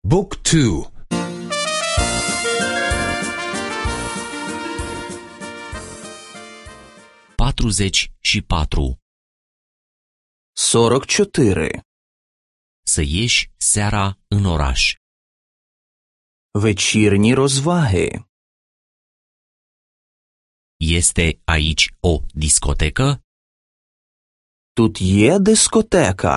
Book 2. 44. 44. Să ieși seara în oraș. Вечірні розваги. Este aici o discotecă? Тут є дискотека.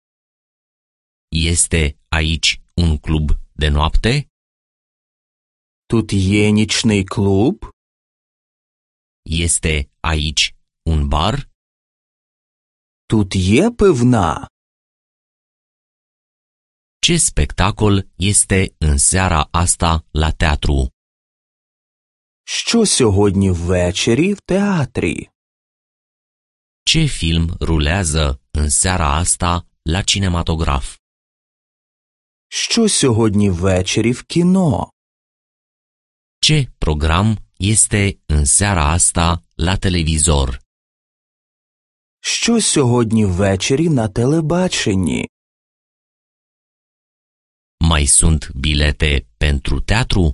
Este aici un club de noapte? Тут є нічний клуб. Este aici un bar? Тут є пивна. Ce spectacol este în seara asta la teatru? Що сьогодні ввечері в театрі? Ce film rulează în seara asta la cinematograf? Що сьогодні ввечері в кіно? Ce program este în seara asta la televizor? Що сьогодні ввечері на телебаченні? Mai sunt bilete pentru teatru?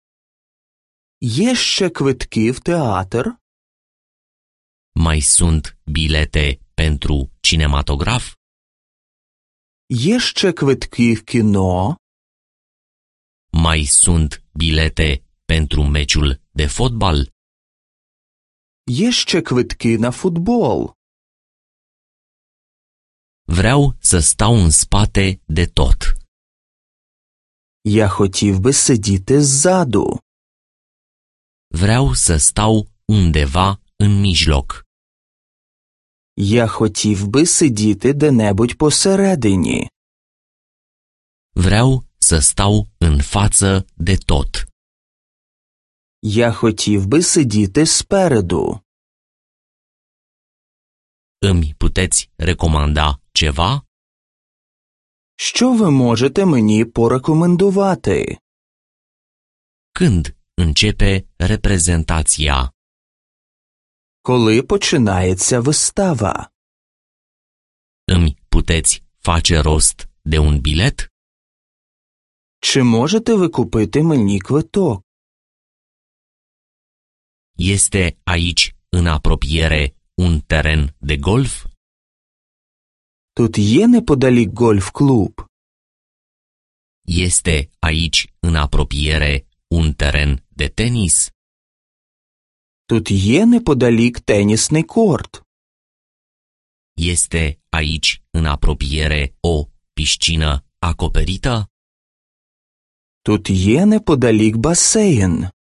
Є ще квитки в театр? Mai sunt bilete pentru cinematograf? Є ще квитки в кіно? Mai sunt bilete pentru meciul de fotbal? Є ще квитки на футбол? Vreau să stau în spate de tot. Я хотів би сидіти ззаду. Vreau să stau undeva în mijloc. Я хотів би сидіти де-небудь посередині. Vreau să stau în față de tot. Я хотів би сидіти спереду. Îmi puteți recomanda ceva? Що ви можете мені порекомендувати? Când începe reprezentația? Коли починається вистава? Îmi puteți face rost de un bilet? Чи можете ви купити мені квиток? Este aici, în apropiere, un teren de golf? Тут є неподалік гольф-клуб? Este aici, în apropiere, un teren de tenis? Тут є неподалік тенісний корт? Este aici, în apropiere, o piscină acoperită? Тут є неподалік басейн?